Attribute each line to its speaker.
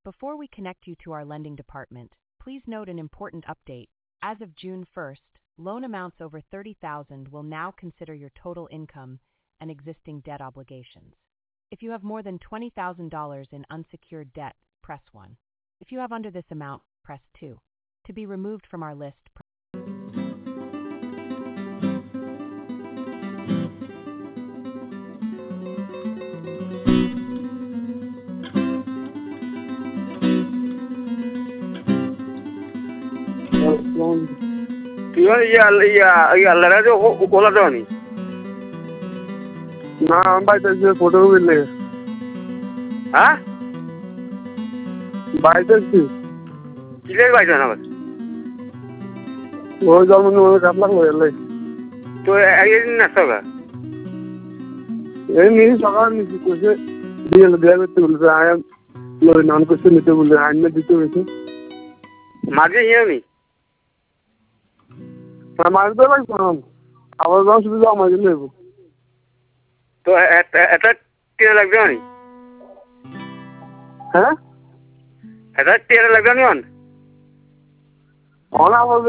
Speaker 1: Before we connect you to our lending department, please note an important update. As of June 1st, loan amounts over $30,000 will now consider your total income and existing debt obligations. If you have more than $20,000 in unsecured debt, press 1. If you have under this amount, press 2. To be removed from our list,
Speaker 2: ইয়াল্লারা যে কোলা দেওয়ানি
Speaker 3: না আমি বাইতেছি photo মিললে
Speaker 2: হ্যাঁ
Speaker 3: বাইতেছি
Speaker 2: কিলের বাইতে না
Speaker 3: ওই জন্ম নিয়ে কাপ লাগলো এলে
Speaker 2: তো একদিন নাস্তা গা
Speaker 3: এই নিয়ে সকাল নিচে করছে দিয়ে দেওয়া করতে বলছে আয়াম লই নান করছে নিতে বলছে আইনে দিতে হয়েছে
Speaker 2: মাঝে হিয়ামি
Speaker 3: মারতে লাগবে আবার যখন সুবিধা আমাকে নেব
Speaker 2: তো এটা টিয়া লাগবে নি
Speaker 3: হ্যাঁ
Speaker 2: এটা টিয়া লাগবে নি
Speaker 3: অন আমার